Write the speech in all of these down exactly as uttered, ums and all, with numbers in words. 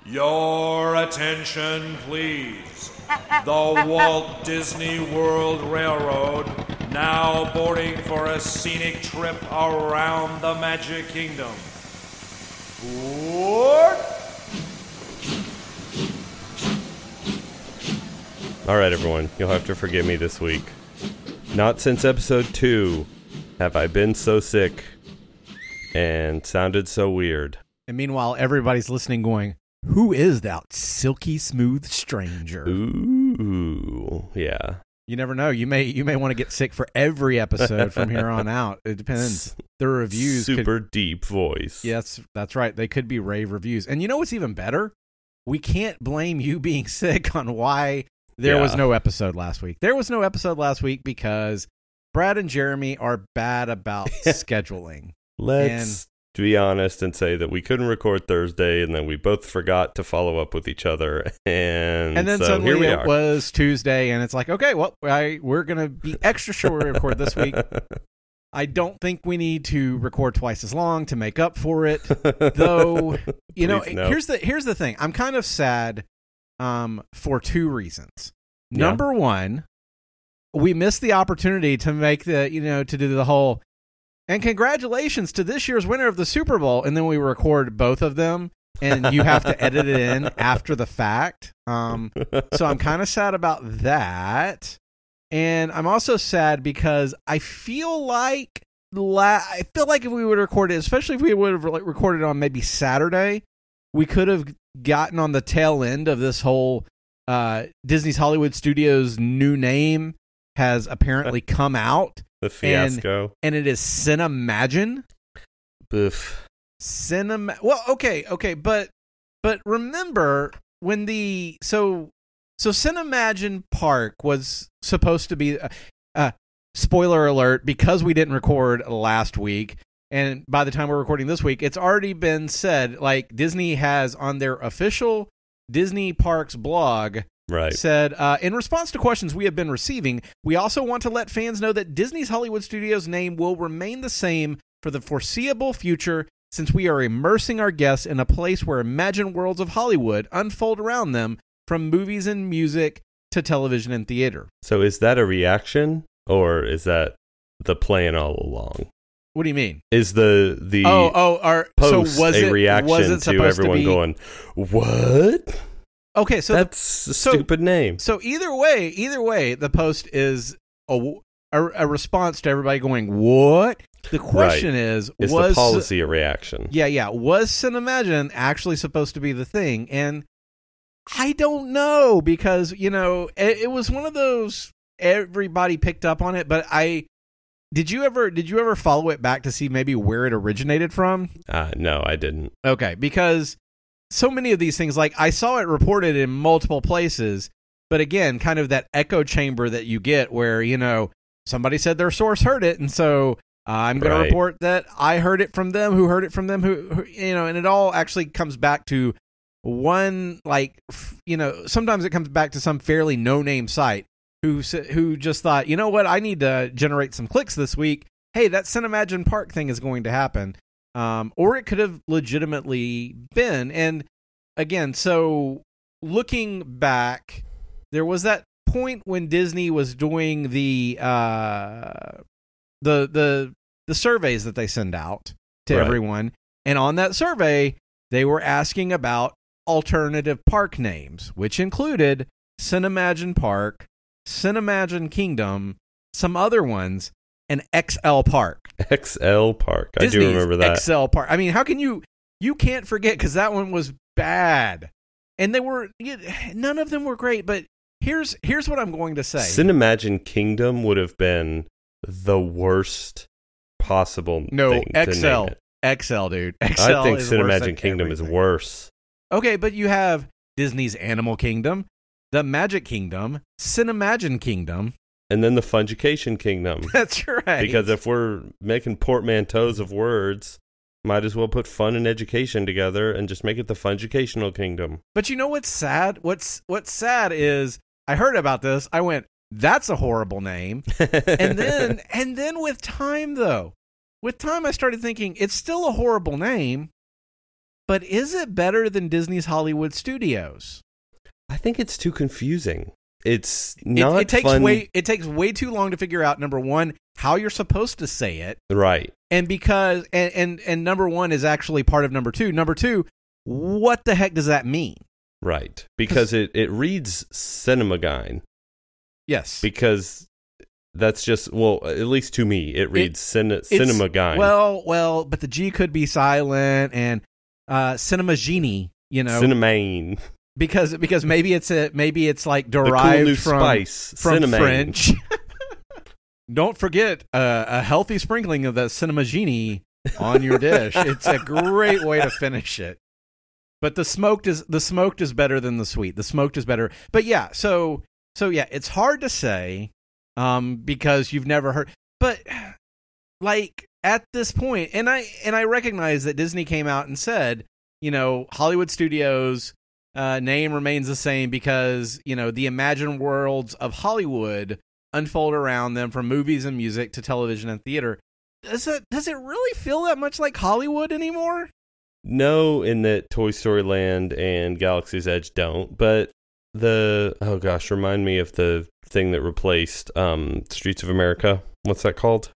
Your attention, please. The Walt Disney World Railroad now boarding for a scenic trip around the Magic Kingdom. Board! All right, everyone, you'll have to forgive me this week. Not since episode two have I been so sick and sounded so weird. And meanwhile, everybody's listening going, who is that silky smooth stranger? Ooh, yeah. You never know. You may you may want to get sick for every episode from here on out. It depends. The reviews Super could, deep voice. Yes, that's right. They could be rave reviews. And you know what's even better? We can't blame you being sick on why there yeah. was no episode last week. There was no episode last week because Brad and Jeremy are bad about scheduling. Let's to be honest and say that we couldn't record Thursday, and then we both forgot to follow up with each other, and, and then so suddenly here we it are. was Tuesday, and it's like, okay, well, I, we're going to be extra sure we record this week. I don't think we need to record twice as long to make up for it, though. You know, no. here's the here's the thing. I'm kind of sad um, for two reasons. Yeah. Number one, we missed the opportunity to make the you know to do the whole. And congratulations to this year's winner of the Super Bowl. And then we record both of them, and you have to edit it in after the fact. Um, so I'm kind of sad about that. And I'm also sad because I feel like la- I feel like if we would have recorded, especially if we would have recorded on maybe Saturday, we could have gotten on the tail end of this whole uh, Disney's Hollywood Studios new name has apparently come out. The fiasco. And, and it is Cinemagine. Boof. Cinema. Well, okay, okay, but but remember when the so so Cinemagine Park was supposed to be. Uh, uh, spoiler alert! Because we didn't record last week, and by the time we're recording this week, it's already been said. Like Disney has on their official Disney Parks blog. Right. Said, uh, in response to questions we have been receiving, we also want to let fans know that Disney's Hollywood Studios name will remain the same for the foreseeable future since we are immersing our guests in a place where imagined worlds of Hollywood unfold around them from movies and music to television and theater. So is that a reaction or is that the plan all along? What do you mean? Is the the oh, oh, our, post so was a it, reaction was it to everyone to be... going, what? Okay, so that's the, a so, stupid name. So either way, either way, the post is a, a, a response to everybody going, "What?" The question right. is, is was the policy a reaction? Yeah, yeah. Was Cinemagine actually supposed to be the thing? And I don't know because you know it, it was one of those everybody picked up on it, but I did you ever did you ever follow it back to see maybe where it originated from? Uh, no, I didn't. Okay, because. So many of these things, like I saw it reported in multiple places, but again, kind of that echo chamber that you get where, you know, somebody said their source heard it. And so uh, I'm going right. to report that I heard it from them, who heard it from them, who, who, you know, and it all actually comes back to one, like, f- you know, sometimes it comes back to some fairly no-name site who, who just thought, you know what, I need to generate some clicks this week. Hey, that Cinemagine Park thing is going to happen. Um, or it could have legitimately been. And again, so looking back, there was that point when Disney was doing the uh, the the the surveys that they send out to right. everyone, and on that survey, they were asking about alternative park names, which included Cinemagine Park, Cinemagine Kingdom, some other ones. An X L Park. X L Park. I Disney's do remember that. X L Park. I mean, how can you... You can't forget, because that one was bad. And they were... None of them were great, but here's here's what I'm going to say. Cinemagine Kingdom would have been the worst possible no, thing X L. to name it. X L, dude. X L I think is worse Cinemagine than Kingdom everything. is worse. Okay, but you have Disney's Animal Kingdom, the Magic Kingdom, Cinemagine Kingdom... And then the Fungication Kingdom. That's right. Because if we're making portmanteaus of words, might as well put fun and education together and just make it the Fungicational Kingdom. But you know what's sad? What's what's sad is I heard about this. I went, that's a horrible name. and then and then with time though, with time I started thinking it's still a horrible name. but is it better than Disney's Hollywood Studios? I think it's too confusing. It's It, not it takes fun. way it takes way too long to figure out, number one, how you're supposed to say it. Right. And because and, and and number one is actually part of number two. Number two, what the heck does that mean? Right. Because it, it reads Cinemagine. Yes. Because that's just, well, at least to me, it reads cin- It's- Cinemagine. Well, well, but the G could be silent, and uh, Cinema Genie, you know, Cinemane. because because maybe it's a maybe it's like The derived cool new from spice. from Cinemane. French. Don't forget uh, a healthy sprinkling of the Cinema Genie on your dish. It's a great way to finish it. But the smoked is the smoked is better than the sweet. The smoked is better. But yeah, so so yeah, it's hard to say um, because you've never heard. But like at this point, and I and I recognize that Disney came out and said, you know, Hollywood Studios uh, name remains the same because you know the imagined worlds of Hollywood unfold around them, from movies and music to television and theater. Does it does it really feel that much like Hollywood anymore? No, in that Toy Story Land and Galaxy's Edge don't, but the, oh gosh, remind me of the thing that replaced um, Streets of America. What's that called?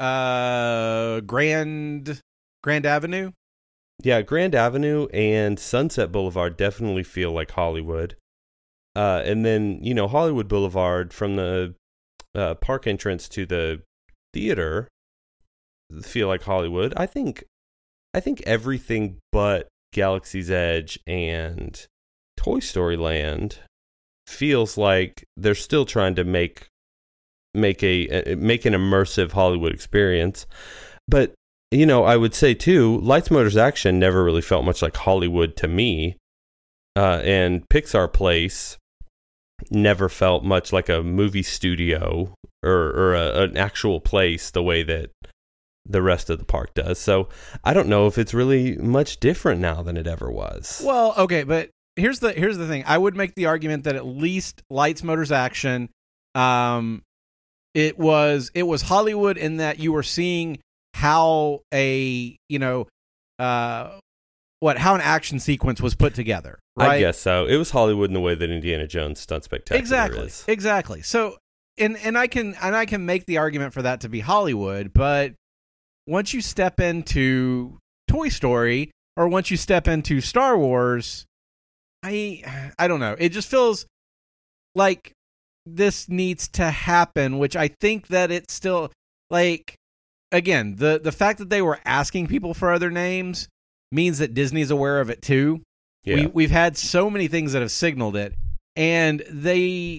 Uh, Grand Grand Avenue. Yeah, Grand Avenue and Sunset Boulevard definitely feel like Hollywood. Uh, and then, you know, Hollywood Boulevard from the uh, park entrance to the theater feel like Hollywood. I think I think everything but Galaxy's Edge and Toy Story Land feels like they're still trying to make make a make an immersive Hollywood experience. But you know, I would say too, Lights, Motors, Action never really felt much like Hollywood to me, uh, and Pixar Place never felt much like a movie studio or or a, an actual place the way that the rest of the park does. So I don't know if it's really much different now than it ever was. Well, okay, but here's the here's the thing. I would make the argument that at least Lights, Motors, Action, um, it was it was Hollywood in that you were seeing how a you know uh what how an action sequence was put together. Right? I guess so. It was Hollywood in the way that Indiana Jones Stunt Spectacular exactly, is. Exactly. So and and I can and I can make the argument for that to be Hollywood, but once you step into Toy Story or once you step into Star Wars, I I don't know. It just feels like this needs to happen, which I think that it's still like again, the the fact that they were asking people for other names means that Disney's aware of it too. Yeah. We we've had so many things that have signaled it, and they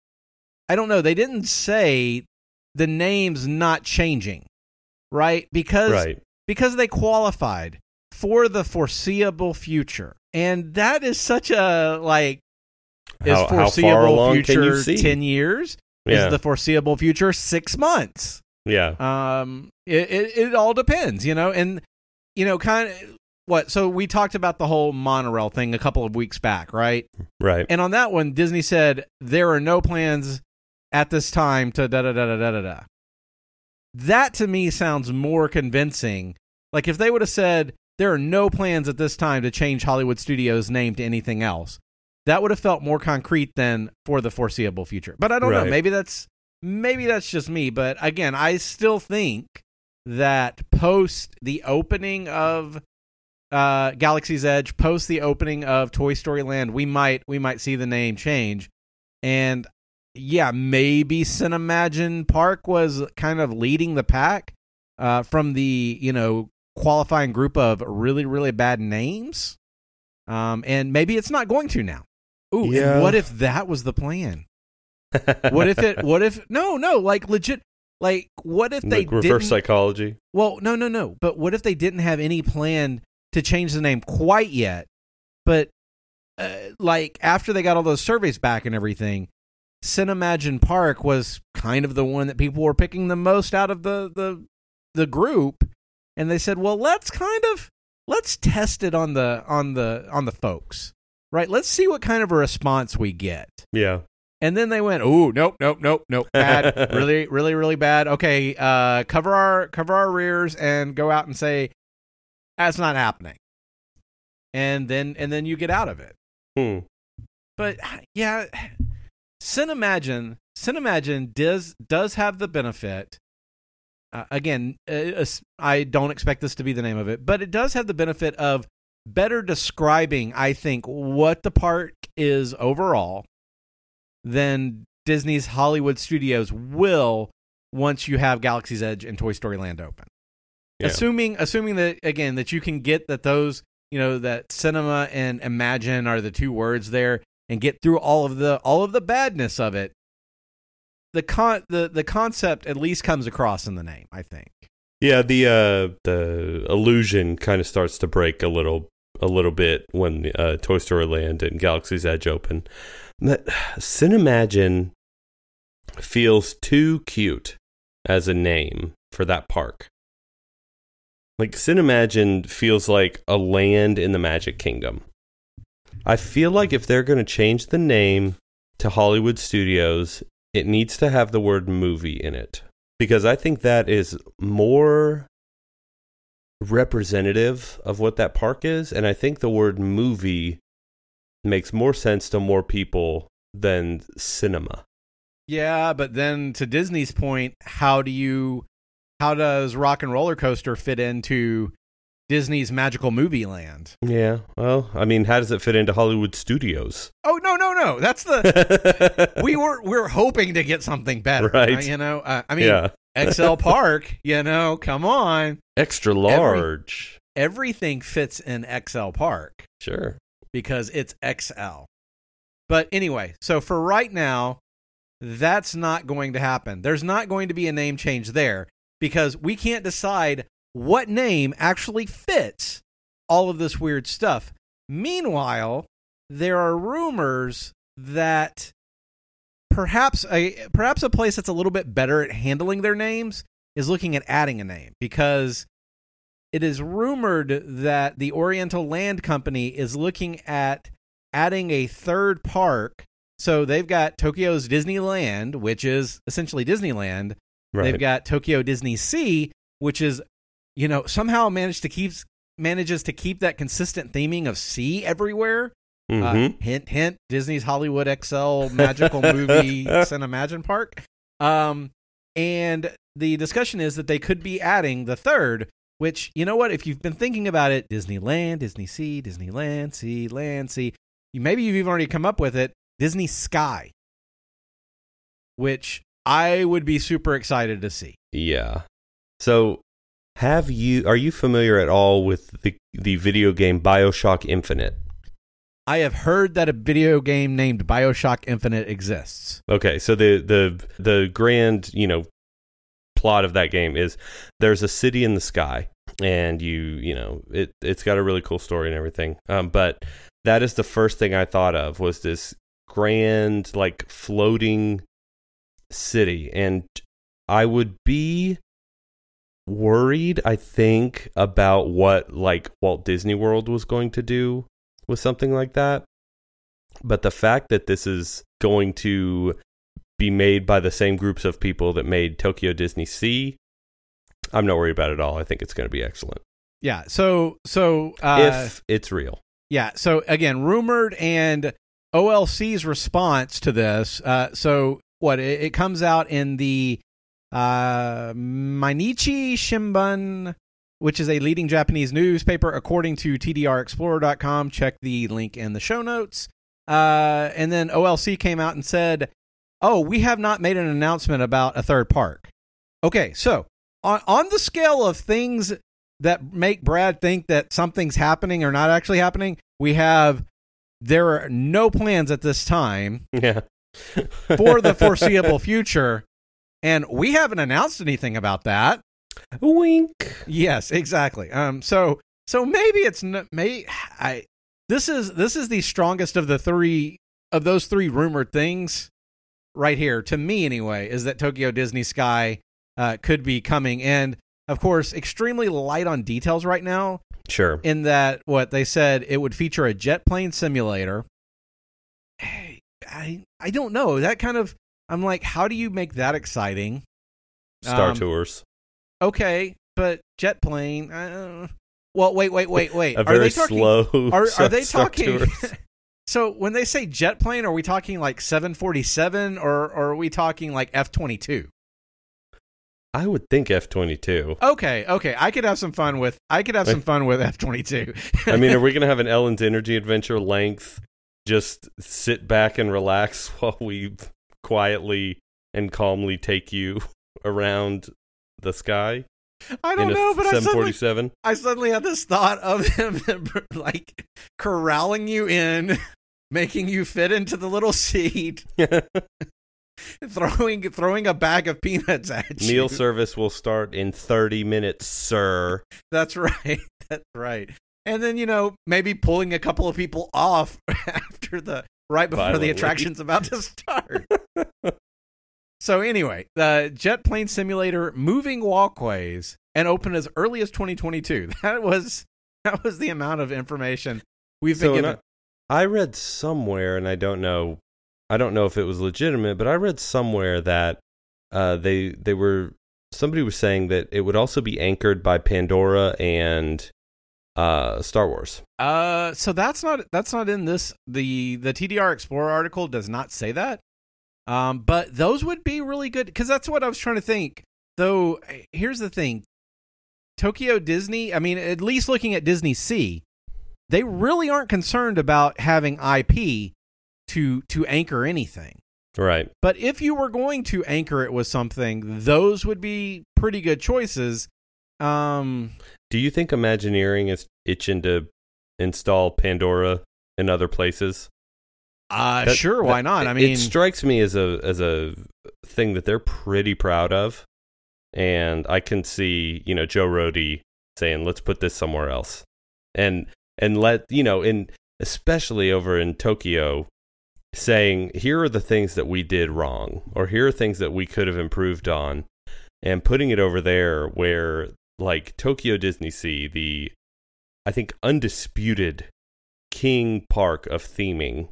I don't know, they didn't say the name's not changing. Right? Because right. because they qualified for the foreseeable future. And that is such a like is How, foreseeable how far along future can you see? ten years? Yeah. Is the foreseeable future six months? Yeah. Um it, it it all depends, you know, and you know, kind of what so we talked about the whole monorail thing a couple of weeks back, right? Right. And on that one, Disney said there are no plans at this time to da da da da da da da. That to me sounds more convincing. Like if they would have said there are no plans at this time to change Hollywood Studios' name to anything else, that would have felt more concrete than for the foreseeable future. But I don't Right. know. Maybe that's maybe that's just me. But again, I still think that post the opening of uh, Galaxy's Edge, post the opening of Toy Story Land, we might we might see the name change. And yeah, maybe Cinemagine Park was kind of leading the pack uh, from the, you know, qualifying group of really, really bad names. Um, and maybe it's not going to now. Ooh, Yeah. and what if that was the plan? What if it, what if, no, no, like legit, like what if they like reverse didn't, psychology. well, no, no, no, but what if they didn't have any plan to change the name quite yet, but uh, like after they got all those surveys back and everything, Cinemagine Park was kind of the one that people were picking the most out of the, the the group, and they said, "Well, let's kind of let's test it on the on the on the folks, right? Let's see what kind of a response we get." Yeah. And then they went, "Oh, nope, nope, nope, nope, bad, really, really, really bad. Okay, uh, cover our cover our rears and go out and say that's not happening." and then and then you get out of it. Hmm. But yeah, Cinemagine, Cinemagine does does have the benefit. Uh, again, uh, I don't expect this to be the name of it, but it does have the benefit of better describing, I think, what the park is overall than Disney's Hollywood Studios will once you have Galaxy's Edge and Toy Story Land open. Yeah. Assuming, assuming that again that you can get that those, you know, that cinema and imagine are the two words there, and get through all of the all of the badness of it. The con the, the concept at least comes across in the name, I think. Yeah, the uh, the illusion kind of starts to break a little a little bit when uh, Toy Story Land and Galaxy's Edge open. That Cinemagine feels too cute as a name for that park. Like, Cinemagine feels like a land in the Magic Kingdom. I feel like if they're going to change the name to Hollywood Studios, it needs to have the word movie in it. Because I think that is more representative of what that park is. And I think the word movie makes more sense to more people than cinema. Yeah, but then to Disney's point, how do you, how does Rock and Roller Coaster fit into Disney's Magical Movie Land? Yeah, well, I mean, how does it fit into Hollywood Studios? Oh no, no, no! That's the we were we're hoping to get something better, right? right? You know, uh, I mean, yeah. X L Park. You know, come on, extra large. Every, everything fits in X L Park, sure, because it's X L. But anyway, so for right now, that's not going to happen. There's not going to be a name change there because we can't decide what name actually fits all of this weird stuff. Meanwhile, there are rumors that perhaps a perhaps a place that's a little bit better at handling their names is looking at adding a name, because it is rumored that the Oriental Land Company is looking at adding a third park. So they've got Tokyo's Disneyland, which is essentially Disneyland. Right. They've got Tokyo Disney Sea, which is, you know, somehow managed to keep manages to keep that consistent theming of sea everywhere. Mm-hmm. Uh, hint, hint. Disney's Hollywood X L Magical Movie Cinemagine Park. Um, and the discussion is that they could be adding the third. Which, you know what? If you've been thinking about it, Disneyland, Disney Sea, Disneyland, Sea, Land, Sea. Maybe you've even already come up with it. Disney Sky, which I would be super excited to see. Yeah. So, have you? Are you familiar at all with the the video game BioShock Infinite? I have heard that a video game named BioShock Infinite exists. Okay, so the the the grand, you know, plot of that game is there's a city in the sky, and you you know it it's got a really cool story and everything. Um, but that is the first thing I thought of, was this grand, like, floating city, and I would be worried, I think, about what, like, Walt Disney World was going to do with something like that. But the fact that this is going to be made by the same groups of people that made Tokyo Disney Sea, I'm not worried about it at all. I think it's going to be excellent. Yeah, so so uh, if it's real. Yeah, so again, rumored, and O L C's response to this. Uh, so what? It, it comes out in the uh, Mainichi Shimbun, which is a leading Japanese newspaper, according to T D R Explorer dot com. Check the link in the show notes. Uh, and then O L C came out and said, "Oh, we have not made an announcement about a third park." Okay, so on on the scale of things that make Brad think that something's happening or not actually happening, we have there are no plans at this time yeah. for the foreseeable future, and we haven't announced anything about that. Wink. Yes, exactly. Um, so so maybe it's not, may I. This is this is the strongest of the three of those three rumored things right here, to me anyway, is that Tokyo Disney Sky uh, could be coming, and of course, extremely light on details right now. Sure. In that, what they said, it would feature a jet plane simulator. Hey, I I don't know. That kind of, I'm like, how do you make that exciting? Star Um, Tours. Okay, but jet plane, uh, Well, wait, wait, wait, wait. A are very they talking, slow. Are, are they Star talking? Tours. So when they say jet plane, are we talking like seven forty-seven or, or are we talking like F twenty-two? I would think F twenty-two. Okay, okay. I could have some fun with I could have some fun with F twenty-two. I mean, are we going to have an Ellen's Energy Adventure length? Just sit back and relax while we quietly and calmly take you around the sky? I don't in a know, but I seven suddenly, forty-seven? I suddenly had this thought of him like corralling you in, making you fit into the little seat, throwing throwing a bag of peanuts at you. Meal service will start in thirty minutes, sir. That's right. That's right. And then, you know, maybe pulling a couple of people off after the right before Violently. the attraction's about to start. So anyway, the Jet Plane Simulator moving walkways and open as early as twenty twenty-two. That was that was the amount of information we've been So given. I, I read somewhere, and I don't know, I don't know if it was legitimate, but I read somewhere that uh, they they were somebody was saying that it would also be anchored by Pandora and uh, Star Wars. Uh, so that's not that's not in this. The the T D R Explorer article does not say that. Um, but those would be really good because that's what I was trying to think. Though here's the thing, Tokyo Disney. I mean, at least looking at Disney Sea, they really aren't concerned about having I P to to anchor anything. Right. But if you were going to anchor it with something, those would be pretty good choices. Um, Do you think Imagineering is itching to install Pandora in other places? uh, That- sure, why that- not? I it- mean, it strikes me as a as a thing that they're pretty proud of, and I can see, you know, Joe Rohde saying, "Let's put this somewhere else," and and let you know, in especially over in Tokyo, saying, "Here are the things that we did wrong, or here are things that we could have improved on," and putting it over there where, like Tokyo Disney Sea, the I think undisputed king park of theming.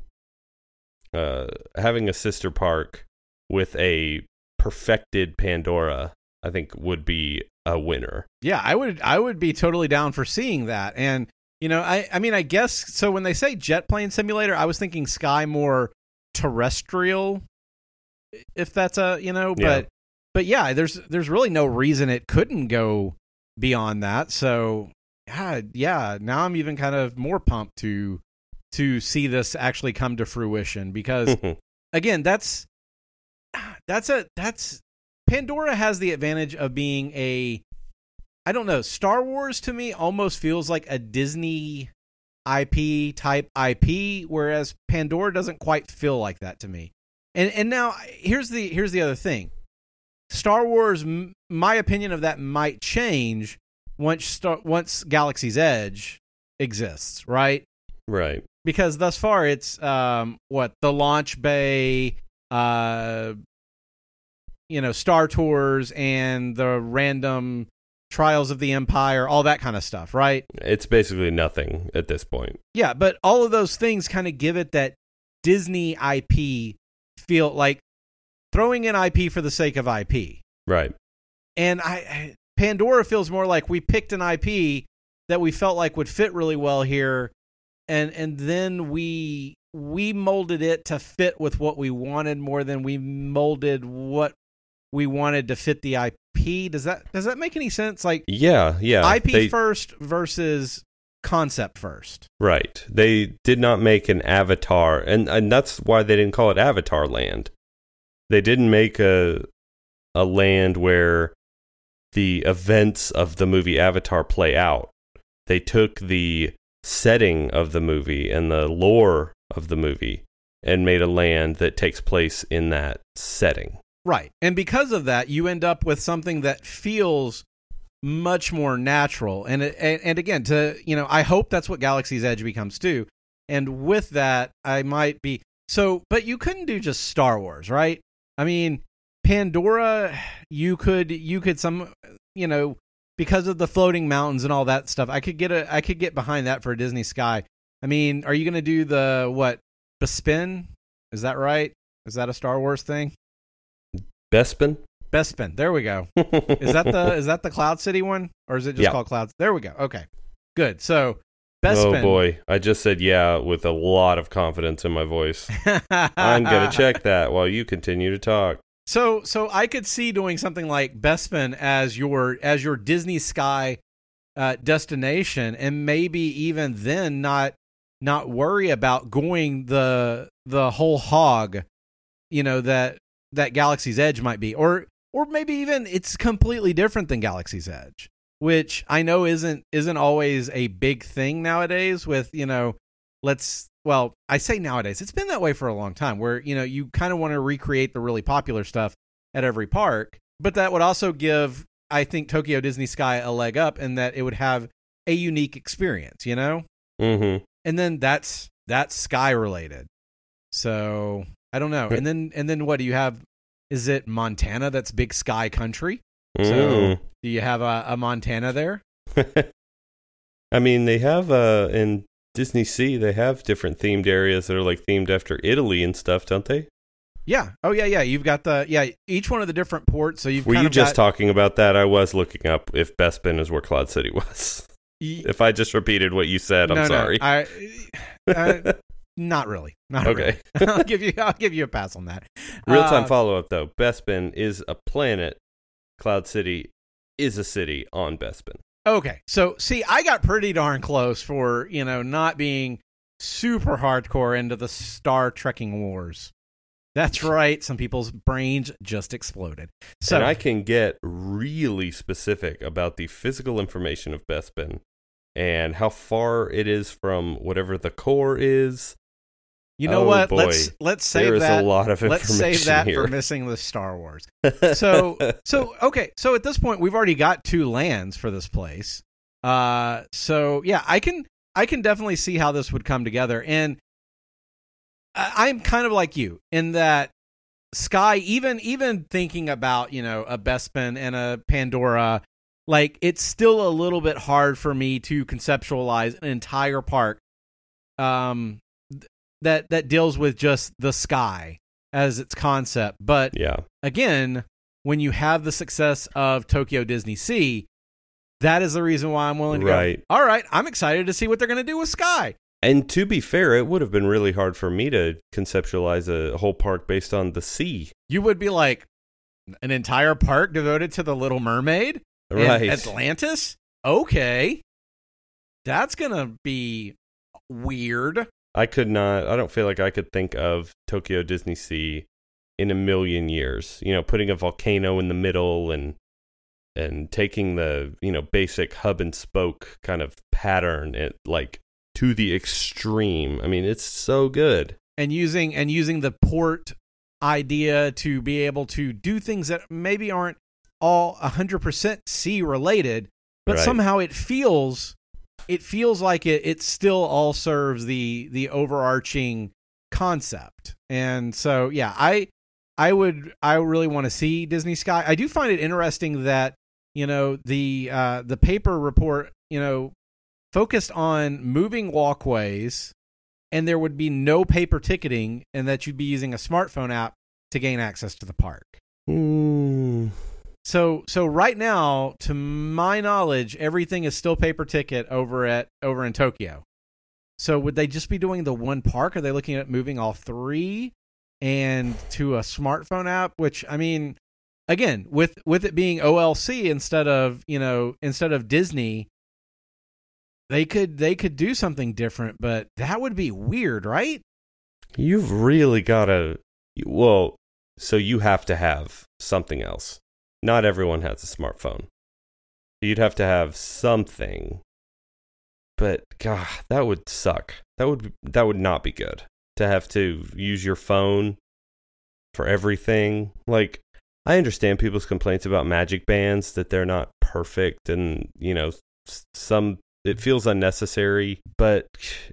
Uh, having a sister park with a perfected Pandora, I think, would be a winner. yeah, I would I would be totally down for seeing that. And you know, I I mean, I guess so. When they say jet plane simulator, I was thinking sky more terrestrial, if that's a you know, Yeah. but but yeah, there's there's really no reason it couldn't go beyond that. So yeah, yeah. Now I'm even kind of more pumped to to see this actually come to fruition because again, that's that's a that's Pandora has the advantage of being a I don't know, Star Wars to me almost feels like a Disney I P type I P, whereas Pandora doesn't quite feel like that to me. And and now here's the here's the other thing. Star Wars, m- my opinion of that might change once Star, once Galaxy's Edge exists, right? Right. Because thus far it's um what the launch bay, uh, you know, Star Tours and the random Trials of the Empire, all that kind of stuff, right? It's basically nothing at this point. Yeah, but all of those things kind of give it that Disney I P feel, like throwing in I P for the sake of I P. Right. And I, I Pandora feels more like we picked an I P that we felt like would fit really well here, and and then we we molded it to fit with what we wanted more than we molded what we wanted to fit the I P. Does that does that make any sense? Like, Yeah, yeah. I P they- first versus concept first. Right. They did not make an Avatar, and, and that's why they didn't call it Avatar Land. They didn't make a a land where the events of the movie Avatar play out. They took the setting of the movie and the lore of the movie and made a land that takes place in that setting. Right. And because of that, you end up with something that feels much more natural. And it, and, and again, to, you know, I hope that's what Galaxy's Edge becomes too. And with that, I might be so, but you couldn't do just Star Wars, right? I mean, Pandora, you could, you could some, you know, because of the floating mountains and all that stuff, I could get a, I could get behind that for a Disney Sky. I mean, are you going to do the, what, Bespin? Is that right? Is that a Star Wars thing? Bespin? Bespin. There we go. Is that the is that the Cloud City one, or is it just Yeah. called Clouds? There we go. Okay. good. So, Bespin. Oh boy, I just said yeah with a lot of confidence in my voice. I'm gonna check that while you continue to talk. So, so I could see doing something like Bespin as your as your Disney Sky uh, destination, and maybe even then not not worry about going the the whole hog, you know, that that Galaxy's Edge might be, or or maybe even it's completely different than Galaxy's Edge, which I know isn't isn't always a big thing nowadays. With you know, let's. Well, I say nowadays, it's been that way for a long time where, you know, you kind of want to recreate the really popular stuff at every park, but that would also give, I think, Tokyo Disney Sky a leg up in that it would have a unique experience, you know? Mm-hmm. And then that's, that's Sky related. So I don't know. And then, and then what do you have? Is it Montana? That's big Sky country. Mm. So do you have a, a Montana there? I mean, they have, uh, in Disney Sea, they have different themed areas that are like themed after Italy and stuff, don't they? Yeah. Oh, yeah, yeah. You've got the, yeah, each one of the different ports. So you've Were kind you of just got, talking about that? I was looking up if Bespin is where Cloud City was. y- If I just repeated what you said, I'm no, sorry. No, I, uh, not really. Not Okay. Really. I'll give you, I'll give you a pass on that. Real time Uh, follow up though. Bespin is a planet. Cloud City is a city on Bespin. Okay. So, see, I got pretty darn close for, you know, not being super hardcore into the Star Trekking wars. That's right. Some people's brains just exploded. So And I can get really specific about the physical information of Bespin and how far it is from whatever the core is. you know oh, what? boy. Let's let's save There is that. a lot of Let's information save that here. for missing the Star Wars. So so okay. So at this point, we've already got two lands for this place. Uh, so yeah, I can I can definitely see how this would come together, and I, I'm kind of like you in that Sky. Even even thinking about you know a Bespin and a Pandora, like it's still a little bit hard for me to conceptualize an entire park, um, th- that that deals with just the sky as its concept. But Yeah. again, when you have the success of Tokyo Disney Sea, that is the reason why I'm willing to Right. go, all right, I'm excited to see what they're going to do with Sky. And to be fair, it would have been really hard for me to conceptualize a whole park based on the sea. You would be like, an entire park devoted to the Little Mermaid? in Right. Atlantis? Okay. That's going to be weird. I could not, I don't feel like I could think of Tokyo Disney Sea in a million years. You know, putting a volcano in the middle and and taking the, you know, basic hub and spoke kind of pattern it like to the extreme. I mean, it's so good. And using and using the port idea to be able to do things that maybe aren't all one hundred percent sea related, but Right. somehow it feels it feels like it it still all serves the the overarching concept. And so yeah, I I would I really want to see Disney Sky. I do find it interesting that, you know, the uh the paper report, you know, focused on moving walkways, and there would be no paper ticketing, and that you'd be using a smartphone app to gain access to the park. Mm. So, so right now, to my knowledge, everything is still paper ticket over at over in Tokyo. So, would they just be doing the one park? Are they looking at moving all three and to a smartphone app? Which, I mean, again, with with it being O L C instead of you know instead of Disney, they could they could do something different. But that would be weird, right? You've really got to, well, so you have to have something else. Not everyone has a smartphone. You'd have to have something. But God, that would suck. That would that would not be good to have to use your phone for everything. Like, I understand people's complaints about Magic Bands, that they're not perfect and, you know, some it feels unnecessary, but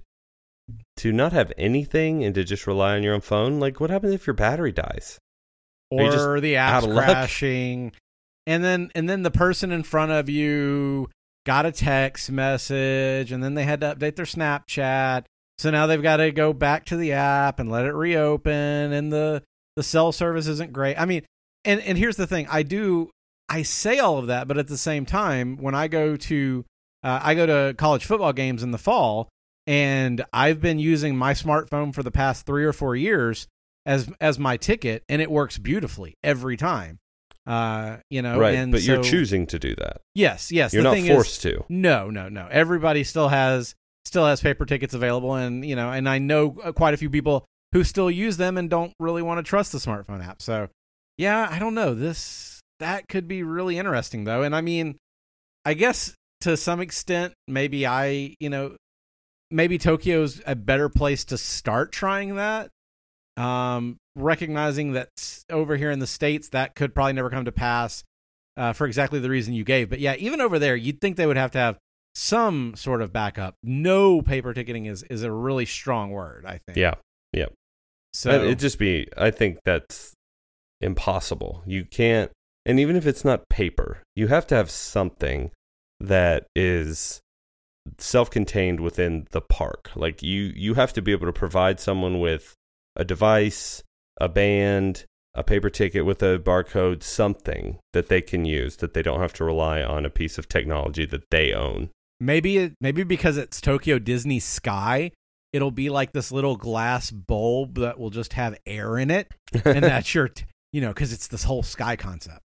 to not have anything and to just rely on your own phone, like, what happens if your battery dies? Are you just Or the out app's of luck? crashing, and then and then the person in front of you got a text message, and then they had to update their Snapchat, so now they've got to go back to the app and let it reopen, and the the cell service isn't great. I mean, and and here's the thing: I do I say all of that, but at the same time, when I go to uh, I go to college football games in the fall, and I've been using my smartphone for the past three or four years as as my ticket, and it works beautifully every time. Uh, you know, right? and but so, you're choosing to do that. Yes, yes. You're the not thing forced is, to. No, no, no. Everybody still has still has paper tickets available, and you know, and I know quite a few people who still use them and don't really want to trust the smartphone app. So, yeah, I don't know. This that could be really interesting though, and I mean, I guess to some extent, maybe I, you know, maybe Tokyo's a better place to start trying that. Um, recognizing that over here in the States, that could probably never come to pass uh, for exactly the reason you gave. But yeah, even over there, you'd think they would have to have some sort of backup. No paper ticketing is, is a really strong word, I think. Yeah, yeah. So it'd just be, I think that's impossible. You can't, and even if it's not paper, you have to have something that is self-contained within the park. Like you, you have to be able to provide someone with a device, a band, a paper ticket with a barcode, something that they can use that they don't have to rely on a piece of technology that they own. Maybe it, maybe because it's Tokyo Disney Sky, it'll be like this little glass bulb that will just have air in it, and that's your, t- you know, because it's this whole sky concept.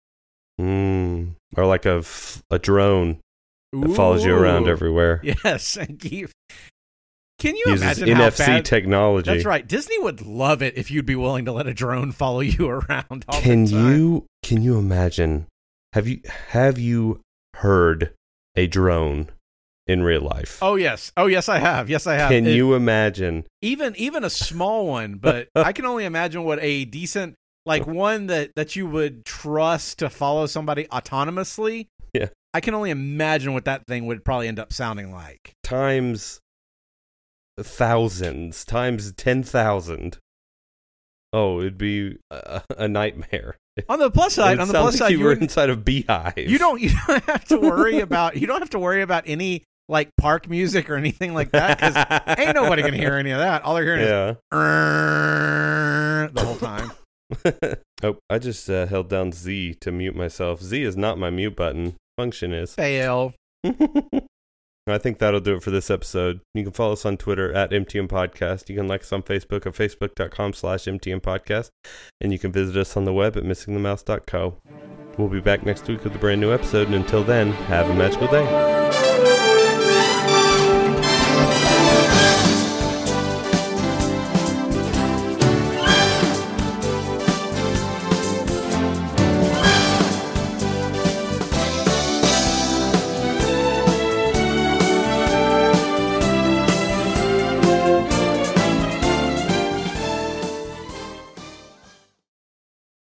Mm, or like a, f- a drone that Ooh. follows you around everywhere. Yes, and keep. Can you Uses imagine N how F C bad, technology? That's right. Disney would love it if you'd be willing to let a drone follow you around all can the time. you can you imagine? Have you have you heard a drone in real life? Oh yes, oh yes, I have. Yes, I have. Can it, you imagine? Even even a small one, but I can only imagine what a decent, like one that that you would trust to follow somebody autonomously. Yeah, I can only imagine what that thing would probably end up sounding like. Times. Thousands times ten thousand. Oh, it'd be a, a nightmare. On the plus side, on the plus like side, you you were were inside a beehive. You don't, you don't have to worry about. You don't have to worry about any like park music or anything like that because ain't nobody gonna hear any of that. All they're hearing yeah. is the whole time. Oh, I just uh, held down Z to mute myself. Z is not my mute button. Function is. Fail. I think that'll do it for this episode. You can follow us on Twitter at M T M Podcast. You can like us on Facebook at facebook.com slash MTM Podcast. And you can visit us on the web at missing the mouse dot co. We'll be back next week with a brand new episode. And until then, have a magical day.